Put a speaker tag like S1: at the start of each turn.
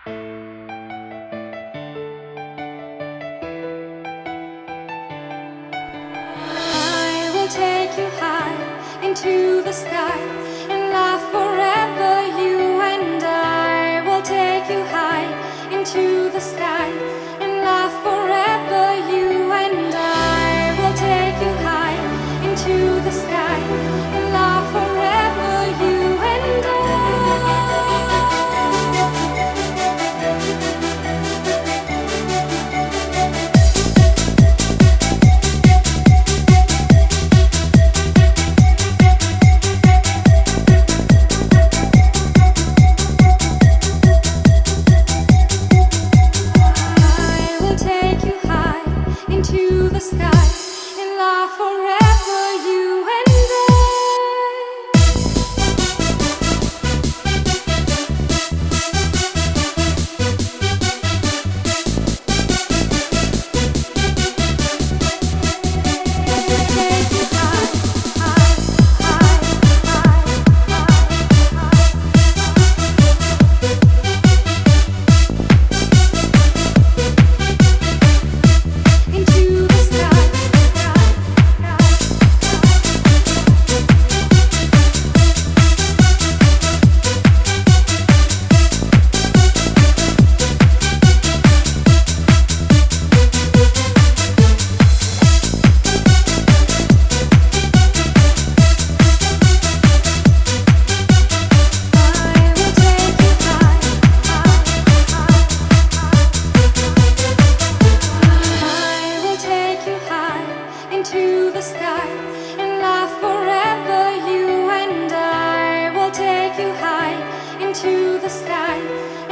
S1: I will take you high into the sky and laugh forever, you and I will take you high into the sky and laugh forever, you and I will take you high into the sky and laugh forever, you and I. I will take you high into the sky and laugh forever, you and into the sky. I will take you high. I will take you high into the sky and laugh forever, you and I will take you high into the sky